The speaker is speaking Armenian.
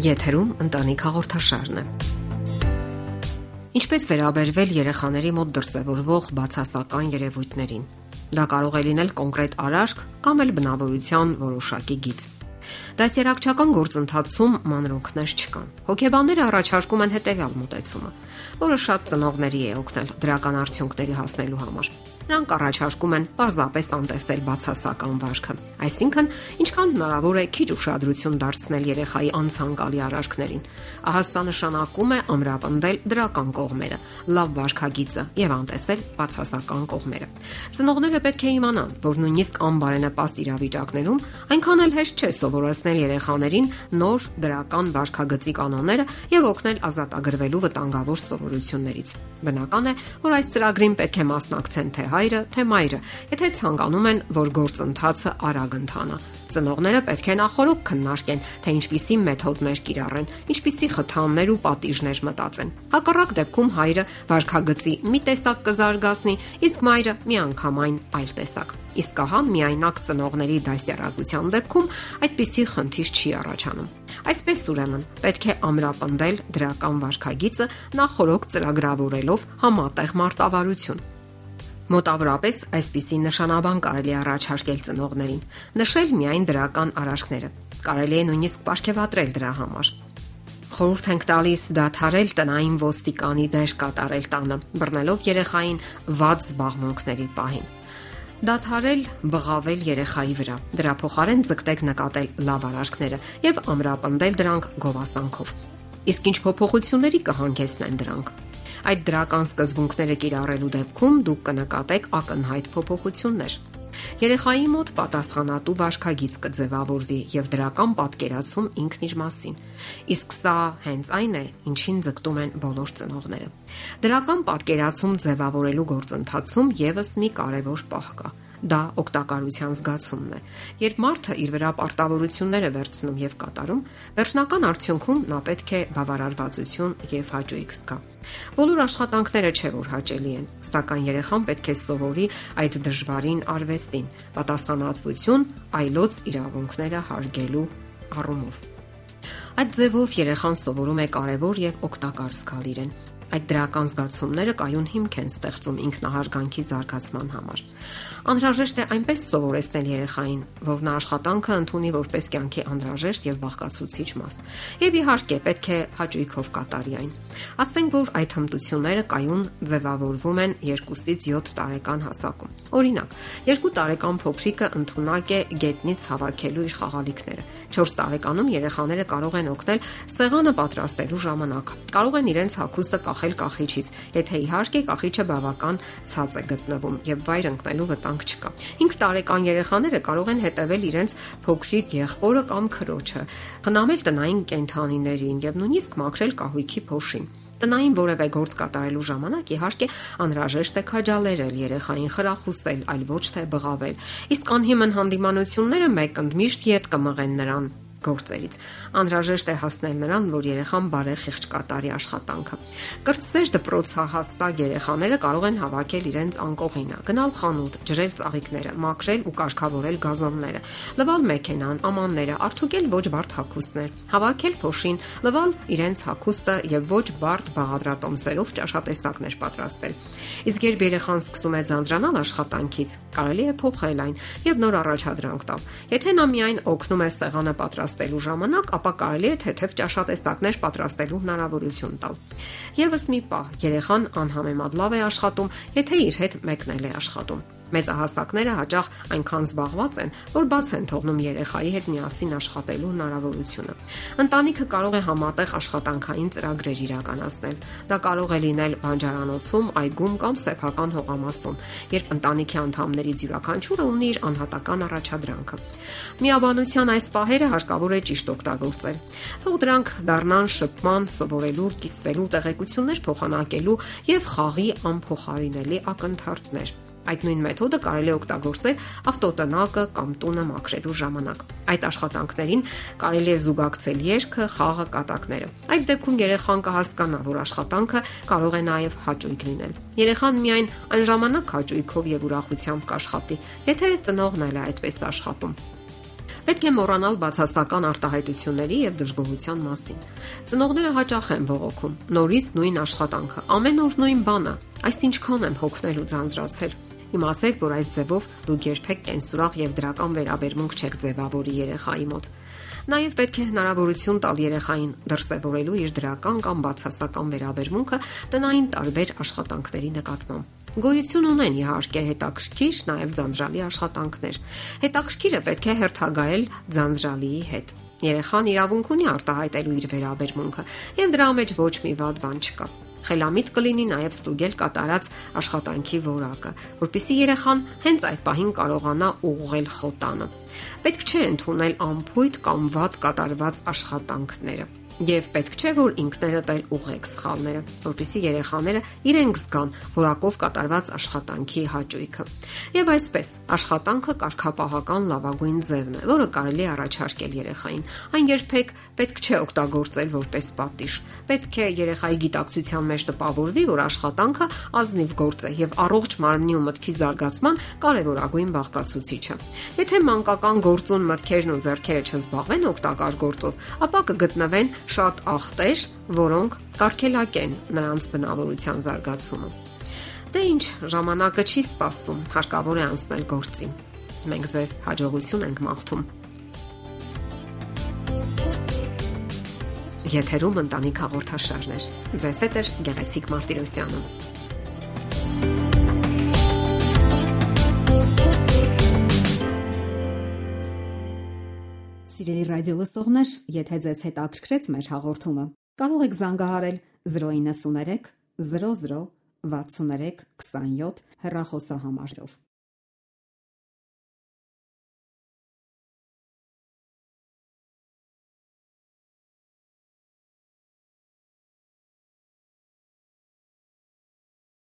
Եթերում ընտանիք հաղորդաշարն է։ Ինչպես վերաբերվել երեխաների մոտ դրսևորվող բացասական երևույթներին։ Դա կարող է լինել կոնկրետ արարք կամ էլ բնավորության որոշակի գիծ։ Դասերակցական գործընթացում մանրոնքներ չկան։ Հոգեբանները առաջարկում են հետևյալ մոտեցումը, որը շատ ծնողների է օգնել դրական արդյունքների հասնելու համար։ Նրանք առաջարկում են պարզապես անտեսել բացասական վարքը, այսինքն ինչքան հնարավոր է քիչ ուշադրություն դարձնել երեխայի անցանկալի արարքներին։ Ահա սա նշանակում է ամրապնդել դրական կողմերը, լավ վարքագիծը եւ անտեսել բացասական կողմերը։ Ծնողները պետք է իմանան, որ նույնիսկ անբարենպաստ իրավիճակներում այնքան էլ հեշտ չէ սովորեցնել երեխաներին նոր դրական վարքագծի կանոնները եւ օգնել ազատագրվելու վտանգավոր սովորություններից։ Բնական է, որ այս ծրագրին պետք է մասնակցեն թե հայրը, թե մայրը, եթե ցանկանում են, որ գործընթացը արագ ընթանա։ Ծնողները պետք է նախորդ քննարկեն, թե ինչպիսի մեթոդներ կիրառեն, ինչպիսի խթաններ ու պատիժներ մտածեն։ Հակառակ դեպքում հայրը վարքագծի մի տեսակ կզարգացնի, իսկ մայրը միանգամայն այլ տեսակ։ Իսկ ահա միայնակ ծնողների դասյարակության դեպքում այդպիսի խնդիր չի առաջանում։ Այսպես ուրեմն պետք է ամրապնդել դրական վարքագիծը նախորդ ծրագրավորելով համատեղ մարտավարություն։ Մոտավորապես այսպիսի նշանաբան կարելի է առաջարկել ծնողներին, նշել միայն դրական արարքները։ Կարելի է նույնիսկ պարգևատրել դրա համար։ Խորհուրդ ենք տալիս դադարել տնային ոստիկանի դեր կատարել տանը, բռնելով երեխային վատ զբաղմունքների պահին։ Դադարել բղավել երեխայի վրա։ Դրա փոխարեն ձգտեք նկատել լավ արարքները եւ ամրապնդել դրանք գովասանքով։ Իսկ ինչ փոփոխությունների կհանգեցնեն դրանք։ Այդ դրական սկզբունքները կիրառելու դեպքում դուք կնկատեք ակնհայտ փոփոխություններ։ Երեխայի մոտ պատասխանատու վարքագիծ կձևավորվի եւ դրական պատկերացում ինքն իր մասին։ Իսկ սա հենց այն է, ինչին ձգտում են բոլոր ծնողները։ Դրական պատկերացում ձևավորելու գործընթացում եւս մի կարևոր պահ կա։ Դա օգտակարության զգացումն է։ Երբ մարդը իր վրա պարտավորություններ է վերցնում եւ կատարում, վերջնական արդյունքում նա պետք է բավարարվածություն եւ հաճույք զգա։ Բոլոր աշխատանքները չէ որ հաճելի են, սակայն երեխան պետք է սովորի այդ դժվարին արվեստին, պատասխանատվություն այլոց իրավունքները հարգելու առումով։ Այդ ձևով երեխան սովորում է կարևոր եւ օգտակար զգալ իրեն։ Այդ դրական զգացումները կայուն հիմք են ստեղծում ինքնահարգանքի զարգացման համար։ Անհրաժեշտ է այնպես սովորեցնել երեխային, որ նա աշխատանքը ընդունի որպես կյանքի անհրաժեշտ եւ բաղկացուցիչ մաս։ Եվ իհարկե պետք է հաճույքով կատարի այն։ Ասենք որ այդ հմտությունները կայուն ձևավորվում են 2-ից 7 տարեկան հասակում։ Օրինակ, 2 տարեկան փոքրիկը ընդունակ է գետնից հավաքելու իր խաղալիքները։ 4 տարեկանում երեխաները կարող են օգնել սեղանը պատրաստելու ժամանակ։ Կարող են իրենց հագուստը կախել կախիչից, եթե իհարկե կախիչը բավական ցած է գտնվում եւ վայր ընկնելու վտանգ չկա։ 5 տարեկան երեխաները կարող են հետևել իրենց փոքրիկ եղբորը կամ քրոջը, խնամել տնային կենդանիներին եւ նույնիսկ մաքրել կահույքի փոշին։ Տնային որևէ գործ կատարելու ժամանակ իհարկե անհրաժեշտ է քաջալերել երեխային, խրախուսել, այլ ոչ թե բղավել։ Իսկ անհիմն հանդիմանությունները մեկընդմիշտ ետ կմղեն նրան գործերից։ Անհրաժեշտ է հասնել նրան, որ երեխան բարեխիղճ կատարի աշխատանքը։ Կրտսեր դպրոցահասակ երեխաները կարող են հավաքել իրենց անկողինը, գնալ խանութ, ջրել ծաղիկները, մաքրել ու կարգավորել գազոնները, լվալ մեքենան, ամանները, արդյունքել ոչ բարդ հագուստներ, հավաքել փոշին, լվալ իրենց հագուստը եւ ոչ բարդ բաղադրատոմսերով ճաշատեսակներ պատրաստել։ Իսկ երբ երեխան սկսում է ձանձրանալ աշխատանքից, կարելի է փոխել այն եւ նոր առաջադրանք տալ։ Եթե նա միայն օգնում է սեղանը պատրաստելու ժամանակ, ապա կարելի է թեթև ճաշատեսակներ պատրաստելու հնարավորություն տալ։ Եվս մի պահ, երեխան անհամեմատ լավ է աշխատում, եթե իր հետ մեկնել է աշխատում։ Մեծահասակները հաճախ այնքան զբաղված են, որ բաց են թողնում երեխայի հետ միասին աշխատելու հնարավորությունը։ Ընտանիքը կարող է համատեղ աշխատանքային ծրագրեր իրականացնել։ Դա կարող է լինել բանջարանոցում, այգում կամ սեփական հողամասում, երբ ընտանիքի անդամներից յուրաքանչյուրը ունի իր անհատական առաջադրանքը։ Միաբանության այս պահերը հարկավոր է ճիշտ օգտագործել։ Թող դրանք դառնան շփման, սովորելու, կիսվելու, տեղեկություններ փոխանակելու եւ խաղի անփոխարինելի ակնթարթներ։ Այդ նույն մեթոդը կարելի է օգտագործել ավտոտնակը կամ տունը մաքրելու ժամանակ։ Այդ աշխատանքներին կարելի է զուգակցել երգը, խաղը, կատակները։ Այդ դեպքում երեխան կհասկանա, որ աշխատանքը կարող է նաև հաճույք լինել։ Երեխան միայն այն ժամանակ հաճույքով եւ ուրախությամբ կաշխատի, եթե ծնողն էլ է այդպես աշխատում։ Պետք է մոռանալ բացասական արտահայտությունների եւ դժգոհության մասին։ Ծնողները հաճախ են բողոքում. նորից նույն աշխատանքը, ամեն օր նույն բանը, այս ինչքան եմ հոգնել ու ձանձրացել։ Իմացեք, որ այս ձևով դուք երբեք կենսուրախ եւ դրական վերաբերմունք չեք ձևավորի երեխայի մոտ։ Նաև պետք է հնարավորություն տալ երեխային դրսևորելու իր դրական կամ բացասական վերաբերմունքը տնային տարբեր աշխատանքների նկատմամբ։ Գոյություն ունեն իհարկե հետաքրքիր, նաև ձանձրալի աշխատանքներ։ Հետաքրքիրը պետք է հերթագայել ձանձրալիի հետ։ Երեխան իրավունք ունի արտահայտելու իր վերաբերմունքը, եւ դրա մեջ ոչ մի վատ բան չկա։ Խելամիտ կլինի նաև ստուգել կատարած աշխատանքի որակը, որpիսի երեխան հենց այդ պահին կարողանա ուղղել խոտանը։ Պետք չէ ընդունել անփույթ կամ վատ կատարված աշխատանքները։ Եվ պետք չէ, որ ինքներդ էլ ուղղեք սխալները, որpիսի երեխաները իրենք զգան որակով կատարված աշխատանքի հաճույքը։ Եվ այսպես, աշխատանքը կարգապահական լավագույն ձևն է, որը կարելի է առաջարկել երեխային։ Այն երբեք պետք չէ օգտագործել որպես պատիժ։ Պետք է երեխայի գիտակցության մեջ տպավորվի, որ աշխատանքը ազնիվ գործ է եւ առողջ մարմնի ու մտքի զարգացման կարևորագույն բաղկացուցիչ է։ Եթե մանկական գործուն մտքերն ու ձեռքերը չզբաղվեն օգտակար գործով, ապա կգտնվեն շատ ախտեր, որոնք կարգելակեն նրանց բնավորության զարգացումը։ Դե ինչ, ժամանակը չի սպասում, հարկավոր է անցնել գործի։ Մենք ձեզ հաջողություն ենք մաղթում։ Եթերում ընտանիք հաղորդաշարներ։ Ձեզ հետ է Գեղեցիկ Մարտիրոսյանը։ Սիրելի ռադիո լսողներ, եթե ձեզ հետաքրքրեց մեր հաղորդումը, կարող եք զանգահարել 093 00 63 27 հեռախոսահամարով։